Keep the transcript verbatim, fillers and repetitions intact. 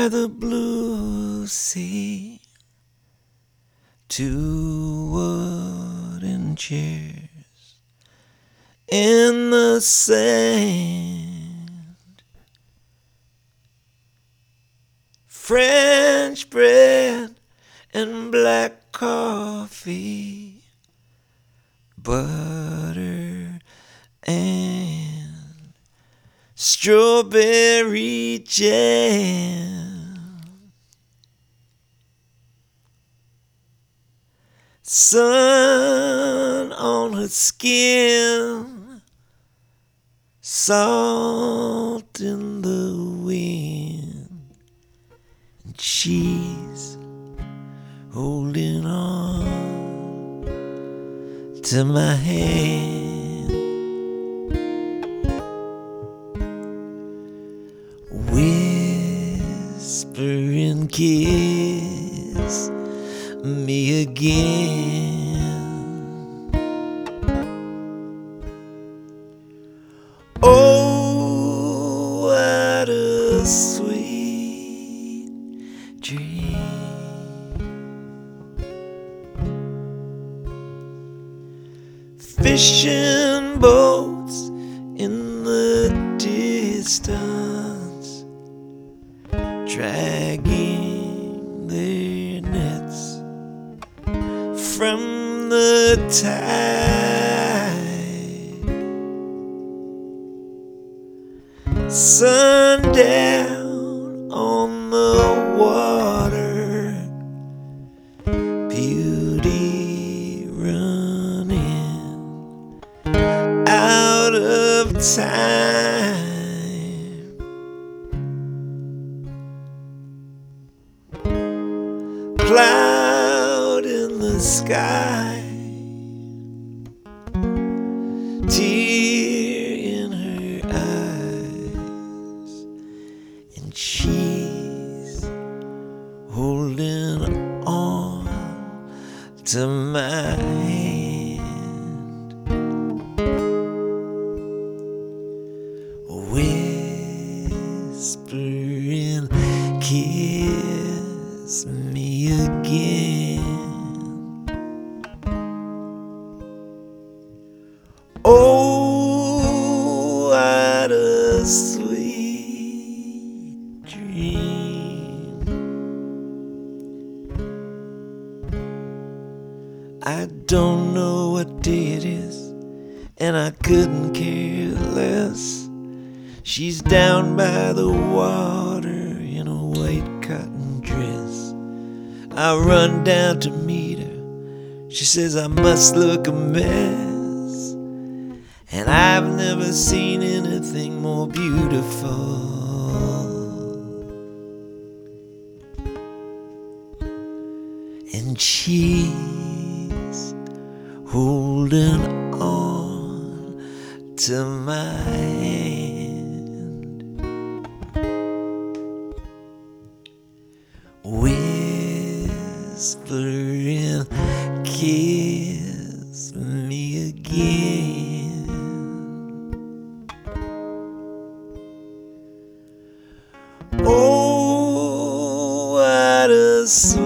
by the blue sea, two wooden chairs in the sand, French bread and black coffee, butter and strawberry jam, sun on her skin, salt in the wind, and she's holding on to my hand. Whispering, kiss me again. Oh, what a sweet dream. Fishing boats in the distance, dragging their nets from the tide. Sundown on the water, beauty running out of time. Cloud in the sky, tear in her eyes, and she's holding on to my hand. Whispering, kiss me again. Oh, what a sweet dream. I don't know what day it is, and I couldn't care less. She's down by the water in a white cotton dress. I run down to meet her. She says I must look a mess, and I've never seen anything more beautiful. And she's holding on to my hand. Whispering, kiss me again. Oh, what a sweet